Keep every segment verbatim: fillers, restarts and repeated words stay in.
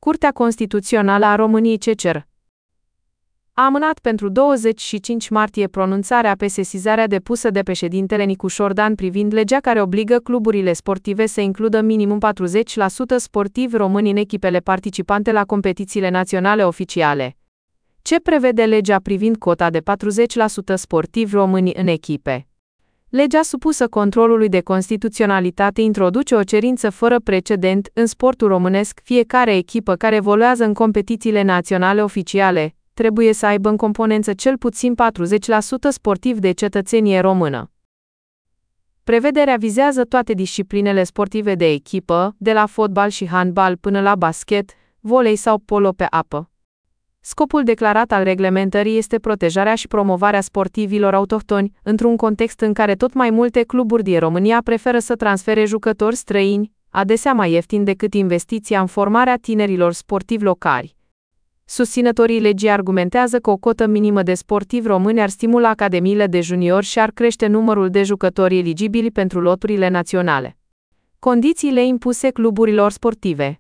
Curtea Constituțională a României C C R a amânat pentru douăzeci și cinci martie pronunțarea pe sesizarea depusă de președintele Nicu Șordan privind legea care obligă cluburile sportive să includă minimum patruzeci la sută sportivi români în echipele participante la competițiile naționale oficiale. Ce prevede legea privind cota de patruzeci la sută sportivi români în echipe? Legea supusă controlului de constituționalitate introduce o cerință fără precedent în sportul românesc: fiecare echipă care evoluează în competițiile naționale oficiale trebuie să aibă în componență cel puțin patruzeci la sută sportivi de cetățenie română. Prevederea vizează toate disciplinele sportive de echipă, de la fotbal și handbal până la basket, volei sau polo pe apă. Scopul declarat al reglementării este protejarea și promovarea sportivilor autohtoni, într-un context în care tot mai multe cluburi din România preferă să transfere jucători străini, adesea mai ieftin decât investiția în formarea tinerilor sportivi locali. Susținătorii legii argumentează că o cotă minimă de sportivi români ar stimula academiile de juniori și ar crește numărul de jucători eligibili pentru loturile naționale. Condițiile impuse cluburilor sportive.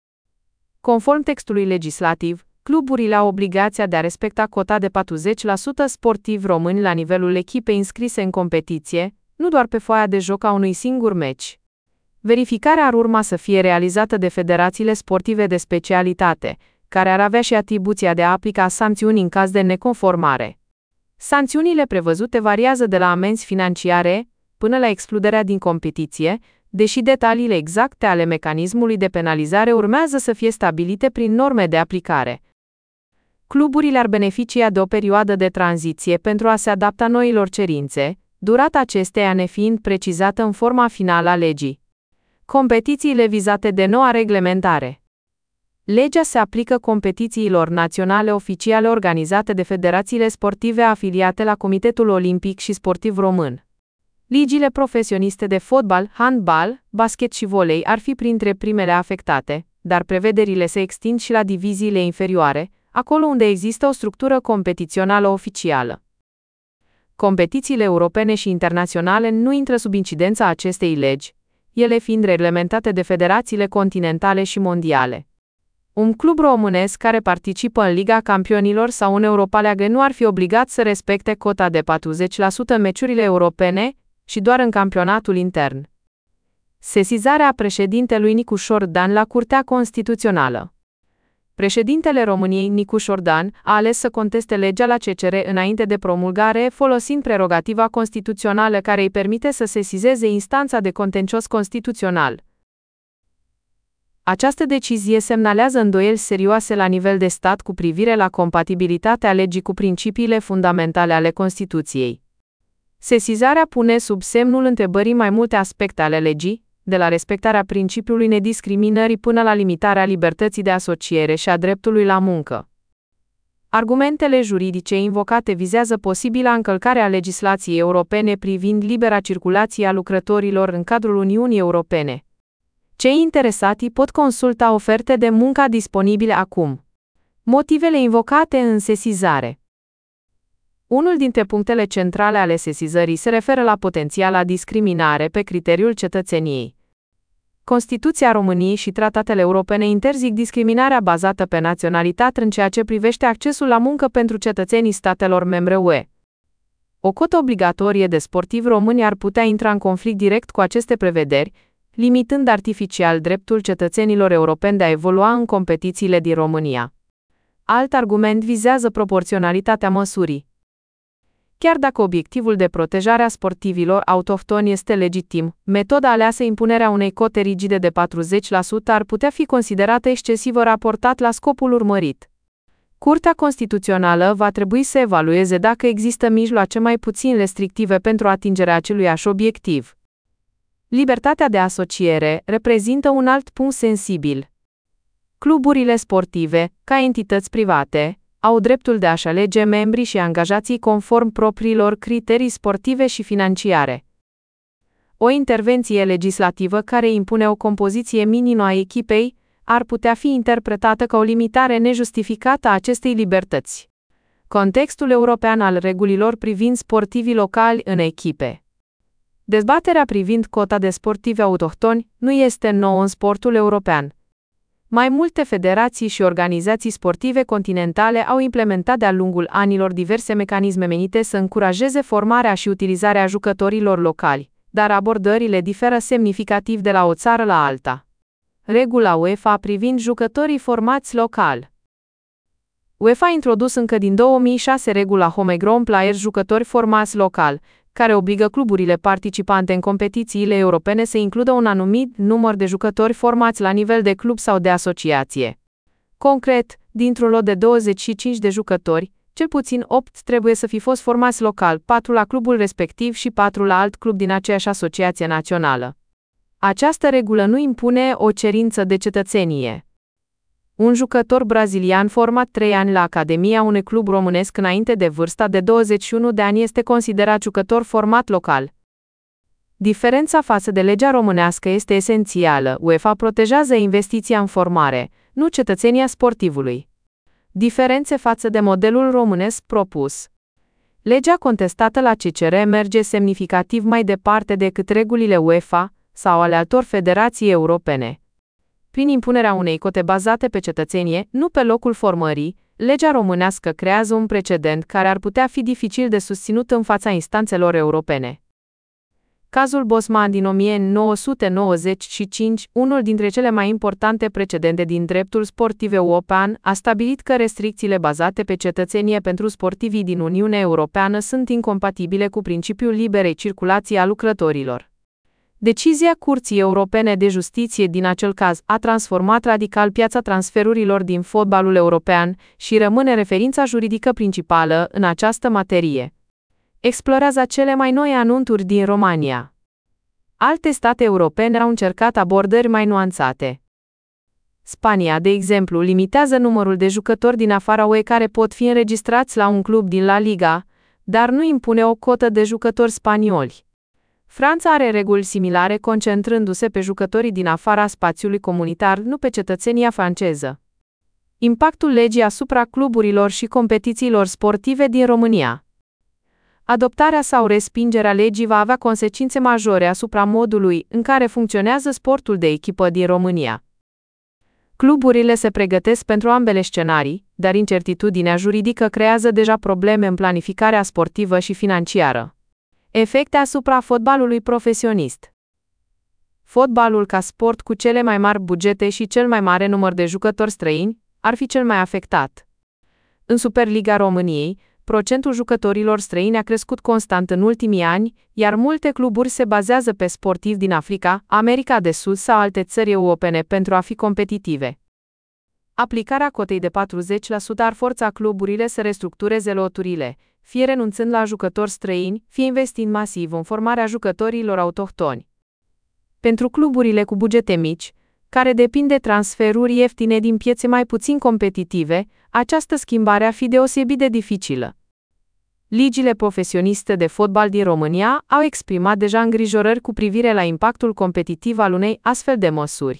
Conform textului legislativ, cluburile au obligația de a respecta cota de patruzeci la sută sportivi români la nivelul echipei înscrise în competiție, nu doar pe foaia de joc a unui singur meci. Verificarea ar urma să fie realizată de federațiile sportive de specialitate, care ar avea și atribuția de a aplica sancțiuni în caz de neconformare. Sancțiunile prevăzute variază de la amenzi financiare până la excluderea din competiție, deși detaliile exacte ale mecanismului de penalizare urmează să fie stabilite prin norme de aplicare. Cluburile ar beneficia de o perioadă de tranziție pentru a se adapta noilor cerințe, durata acesteia nefiind precizată în forma finală a legii. Competițiile vizate de noua reglementare. Legea se aplică competițiilor naționale oficiale organizate de federațiile sportive afiliate la Comitetul Olimpic și Sportiv Român. Ligile profesioniste de fotbal, handbal, basket și volei ar fi printre primele afectate, dar prevederile se extind și la diviziile inferioare, acolo unde există o structură competițională oficială. Competițiile europene și internaționale nu intră sub incidența acestei legi, ele fiind reglementate de federațiile continentale și mondiale. Un club românesc care participă în Liga Campionilor sau în Europa League nu ar fi obligat să respecte cota de patruzeci la sută în meciurile europene și doar în campionatul intern. Sesizarea președintelui Nicu Șordan la Curtea Constituțională. Președintele României, Nicu Șordan, a ales să conteste legea la C C R înainte de promulgare, folosind prerogativa constituțională care îi permite să sesizeze instanța de contencios constituțional. Această decizie semnalează îndoieli serioase la nivel de stat cu privire la compatibilitatea legii cu principiile fundamentale ale Constituției. Sesizarea pune sub semnul întrebării mai multe aspecte ale legii, de la respectarea principiului nediscriminării până la limitarea libertății de asociere și a dreptului la muncă. Argumentele juridice invocate vizează posibila încălcare a legislației europene privind libera circulație a lucrătorilor în cadrul Uniunii Europene. Cei interesati pot consulta oferte de muncă disponibile acum. Motivele invocate în sesizare. Unul dintre punctele centrale ale sesizării se referă la potențiala discriminare pe criteriul cetățeniei. Constituția României și tratatele europene interzic discriminarea bazată pe naționalitate în ceea ce privește accesul la muncă pentru cetățenii statelor membre U E. O cotă obligatorie de sportivi români ar putea intra în conflict direct cu aceste prevederi, limitând artificial dreptul cetățenilor europeni de a evolua în competițiile din România. Alt argument vizează proporționalitatea măsurii. Chiar dacă obiectivul de protejare a sportivilor autohtoni este legitim, metoda aleasă, impunerea unei cote rigide de patruzeci la sută, ar putea fi considerată excesivă raportat la scopul urmărit. Curtea Constituțională va trebui să evalueze dacă există mijloace mai puțin restrictive pentru atingerea aceluiași obiectiv. Libertatea de asociere reprezintă un alt punct sensibil. Cluburile sportive, ca entități private, au dreptul de a-și alege membrii și angajații conform propriilor criterii sportive și financiare. O intervenție legislativă care impune o compoziție minimă a echipei ar putea fi interpretată ca o limitare nejustificată a acestei libertăți. Contextul european al regulilor privind sportivii locali în echipe. Dezbaterea privind cota de sportivi autohtoni nu este nouă în sportul european. Mai multe federații și organizații sportive continentale au implementat de-a lungul anilor diverse mecanisme menite să încurajeze formarea și utilizarea jucătorilor locali, dar abordările diferă semnificativ de la o țară la alta. Regula UEFA privind jucătorii formați local. UEFA a introdus încă din două mii șase regula Homegrown Players, jucători formați local, care obligă cluburile participante în competițiile europene să includă un anumit număr de jucători formați la nivel de club sau de asociație. Concret, dintr-un lot de douăzeci și cinci de jucători, cel puțin opt trebuie să fi fost formați local, patru la clubul respectiv și patru la alt club din aceeași asociație națională. Această regulă nu impune o cerință de cetățenie. Un jucător brazilian format trei ani la academia unui club românesc înainte de vârsta de douăzeci și unu de ani este considerat jucător format local. Diferența față de legea românească este esențială. UEFA protejează investiția în formare, nu cetățenia sportivului. Diferențe față de modelul românesc propus. Legea contestată la C C R merge semnificativ mai departe decât regulile UEFA sau ale altor federații europene. Prin impunerea unei cote bazate pe cetățenie, nu pe locul formării, legea românească creează un precedent care ar putea fi dificil de susținut în fața instanțelor europene. Cazul Bosman din o mie nouă sute nouăzeci și cinci, unul dintre cele mai importante precedente din dreptul sportiv european, a stabilit că restricțiile bazate pe cetățenie pentru sportivii din Uniunea Europeană sunt incompatibile cu principiul liberei circulații a lucrătorilor. Decizia Curții Europene de Justiție din acel caz a transformat radical piața transferurilor din fotbalul european și rămâne referința juridică principală în această materie. Explorează cele mai noi anunțuri din România. Alte state europene au încercat abordări mai nuanțate. Spania, de exemplu, limitează numărul de jucători din afara U E care pot fi înregistrați la un club din La Liga, dar nu impune o cotă de jucători spanioli. Franța are reguli similare, concentrându-se pe jucătorii din afara spațiului comunitar, nu pe cetățenia franceză. Impactul legii asupra cluburilor și competițiilor sportive din România. Adoptarea sau respingerea legii va avea consecințe majore asupra modului în care funcționează sportul de echipă din România. Cluburile se pregătesc pentru ambele scenarii, dar incertitudinea juridică creează deja probleme în planificarea sportivă și financiară. Efecte asupra fotbalului profesionist. Fotbalul ca sport cu cele mai mari bugete și cel mai mare număr de jucători străini ar fi cel mai afectat. În Superliga României, procentul jucătorilor străini a crescut constant în ultimii ani, iar multe cluburi se bazează pe sportivi din Africa, America de Sud sau alte țări europene pentru a fi competitive. Aplicarea cotei de patruzeci la sută ar forța cluburile să restructureze loturile, fie renunțând la jucători străini, fie investind masiv în formarea jucătorilor autohtoni. Pentru cluburile cu bugete mici, care depind de transferuri ieftine din piețe mai puțin competitive, această schimbare ar fi deosebit de dificilă. Ligile profesioniste de fotbal din România au exprimat deja îngrijorări cu privire la impactul competitiv al unei astfel de măsuri.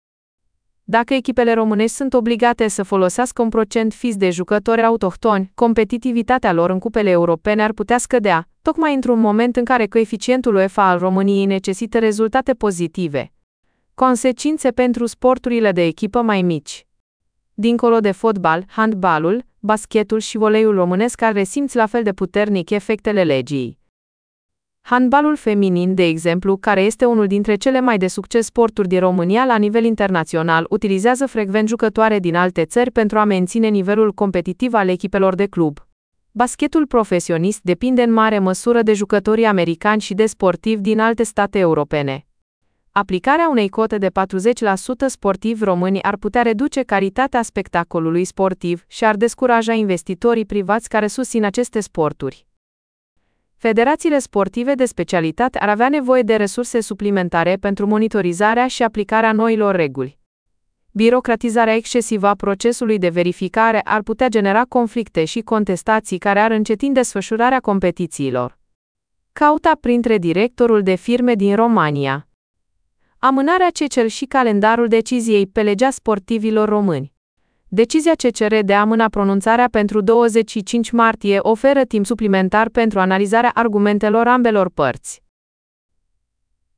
Dacă echipele românești sunt obligate să folosească un procent fix de jucători autohtoni, competitivitatea lor în cupele europene ar putea scădea, tocmai într-un moment în care coeficientul UEFA al României necesită rezultate pozitive. Consecințe pentru sporturile de echipă mai mici. Dincolo de fotbal, handbalul, basketul și voleiul românesc ar resimți la fel de puternic efectele legii. Handbalul feminin, de exemplu, care este unul dintre cele mai de succes sporturi din România la nivel internațional, utilizează frecvent jucătoare din alte țări pentru a menține nivelul competitiv al echipelor de club. Basketul profesionist depinde în mare măsură de jucătorii americani și de sportivi din alte state europene. Aplicarea unei cote de patruzeci la sută sportivi români ar putea reduce calitatea spectacolului sportiv și ar descuraja investitorii privați care susțin aceste sporturi. Federațiile sportive de specialitate ar avea nevoie de resurse suplimentare pentru monitorizarea și aplicarea noilor reguli. Birocratizarea excesivă a procesului de verificare ar putea genera conflicte și contestații care ar încetini desfășurarea competițiilor. Cauta printre directorul de firme din România. Amânarea C C R și calendarul deciziei pe legea sportivilor români. Decizia C C R de a amâna pronunțarea pentru douăzeci și cinci martie oferă timp suplimentar pentru analizarea argumentelor ambelor părți.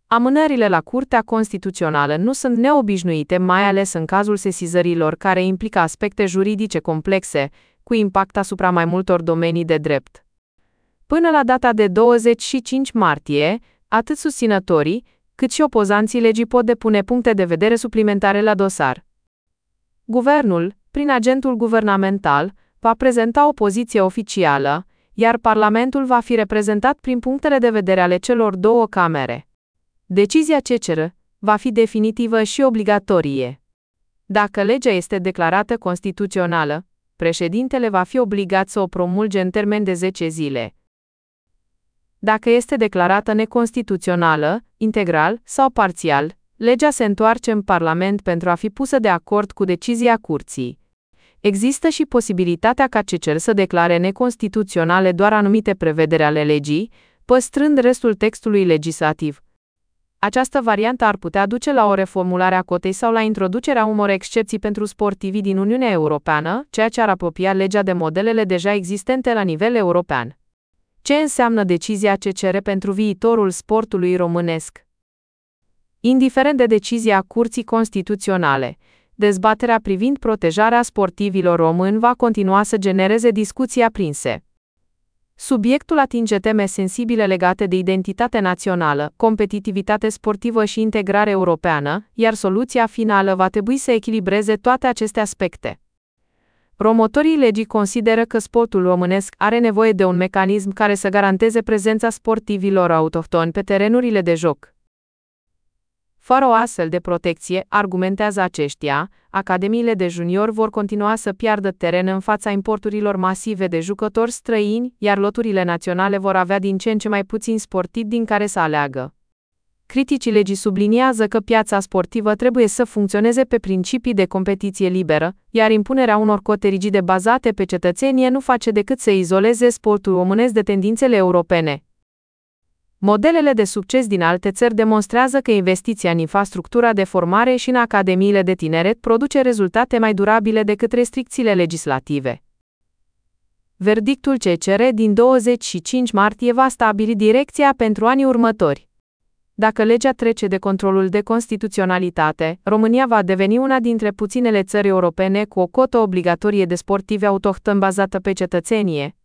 Amânările la Curtea Constituțională nu sunt neobișnuite, mai ales în cazul sesizărilor care implică aspecte juridice complexe, cu impact asupra mai multor domenii de drept. Până la data de douăzeci și cinci martie, atât susținătorii, cât și opozanții legii pot depune puncte de vedere suplimentare la dosar. Guvernul, prin agentul guvernamental, va prezenta o poziție oficială, iar Parlamentul va fi reprezentat prin punctele de vedere ale celor două camere. Decizia C C R va fi definitivă și obligatorie. Dacă legea este declarată constituțională, președintele va fi obligat să o promulge în termen de zece zile. Dacă este declarată neconstituțională, integral sau parțial, legea se întoarce în Parlament pentru a fi pusă de acord cu decizia Curții. Există și posibilitatea ca C C R să declare neconstituționale doar anumite prevederi ale legii, păstrând restul textului legislativ. Această variantă ar putea duce la o reformulare a cotei sau la introducerea unor excepții pentru sportivii din Uniunea Europeană, ceea ce ar apropia legea de modelele deja existente la nivel european. Ce înseamnă decizia C C R pentru viitorul sportului românesc? Indiferent de decizia Curții Constituționale, dezbaterea privind protejarea sportivilor români va continua să genereze discuții aprinse. Subiectul atinge teme sensibile legate de identitate națională, competitivitate sportivă și integrare europeană, iar soluția finală va trebui să echilibreze toate aceste aspecte. Promotorii legii consideră că sportul românesc are nevoie de un mecanism care să garanteze prezența sportivilor autohtoni pe terenurile de joc. Fără o astfel de protecție, argumentează aceștia, academiile de juniori vor continua să piardă teren în fața importurilor masive de jucători străini, iar loturile naționale vor avea din ce în ce mai puțini sportivi din care să aleagă. Criticii legii subliniază că piața sportivă trebuie să funcționeze pe principii de competiție liberă, iar impunerea unor cote rigide bazate pe cetățenie nu face decât să izoleze sportul românesc de tendințele europene. Modelele de succes din alte țări demonstrează că investiția în infrastructura de formare și în academiile de tineret produce rezultate mai durabile decât restricțiile legislative. Verdictul C C R din douăzeci și cinci martie va stabili direcția pentru anii următori. Dacă legea trece de controlul de constituționalitate, România va deveni una dintre puținele țări europene cu o cotă obligatorie de sportivi autohtoni bazată pe cetățenie.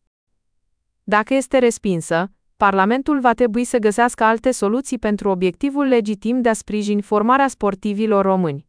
Dacă este respinsă, Parlamentul va trebui să găsească alte soluții pentru obiectivul legitim de a sprijini formarea sportivilor români.